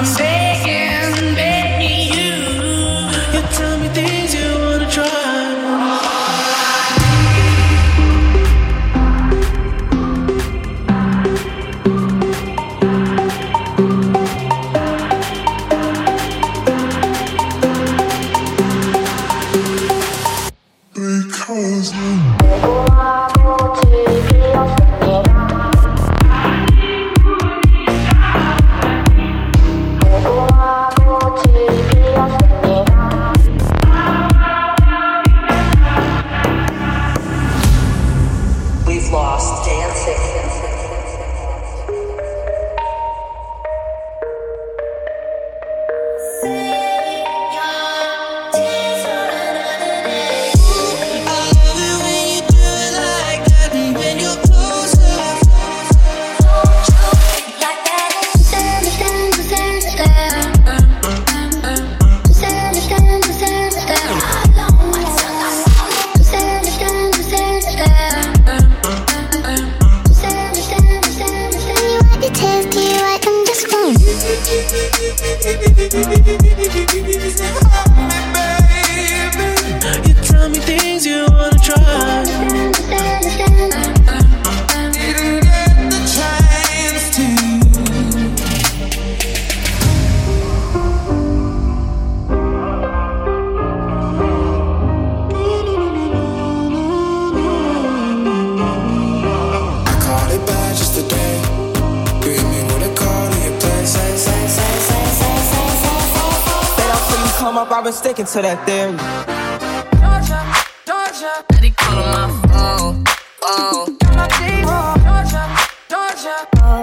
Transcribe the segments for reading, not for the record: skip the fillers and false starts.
I've been sticking to that theory. Georgia, Georgia, Betty calling my phone, phone. Georgia, Georgia,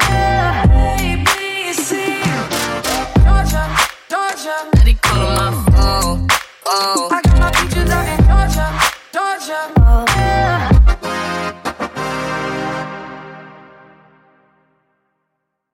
A, B, C. Georgia, Georgia, Betty calling my phone, phone. I got my peaches out in Georgia, Georgia.